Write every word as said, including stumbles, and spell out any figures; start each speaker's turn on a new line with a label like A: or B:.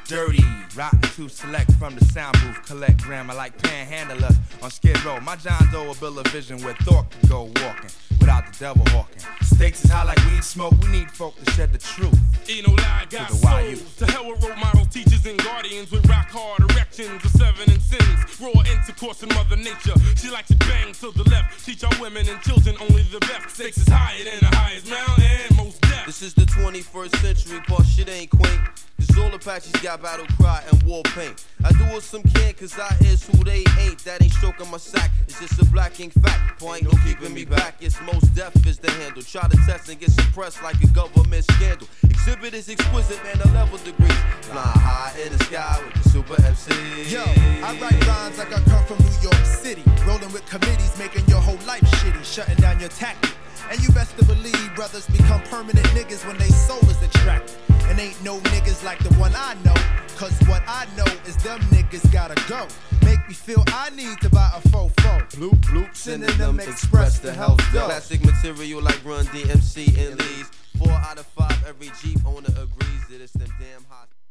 A: dirty, rotten to select from the sound booth. Collect grammar like panhandler on Skid Row. My John Doe a bill of vision where thought could go walking without the devil hawking. Stakes is high like weed smoke. We need folk to shed the truth.
B: Ain't no lie, got soul. To hell with role models, teachers, and guardians with rock hard erections of seven and sins. Raw intercourse in Mother Nature. She likes to bang to the left. Teach our women and children only the best. Stakes is higher than the highest mountain, most death.
C: This is the twenty-first century, but shit ain't quaint. Cause all Apaches got battle cry and war paint. I do what some can, cause I is who they ain't. That ain't stroking my sack, it's just a black ink fact. Boy, ain't no keeping me back, it's most deaf is the handle. Try to test and get suppressed like a government scandal. Exhibit is exquisite, man, the level degrees. Flying high in the sky with the super M C.
D: Yo, I write rhymes like I come from New York City. Rolling with committees, making your whole life shitty. Shutting down your tactic. And you best to believe brothers become permanent niggas when they soul is attracted. And ain't no niggas like the one I know. Cause what I know is them niggas gotta go. Make me feel I need to buy a fofo. Bloop, bloop, sending them express the health dough.
C: Classic material like Run D M C and Lee's. Four out of five, every Jeep owner agrees that it's them damn hot.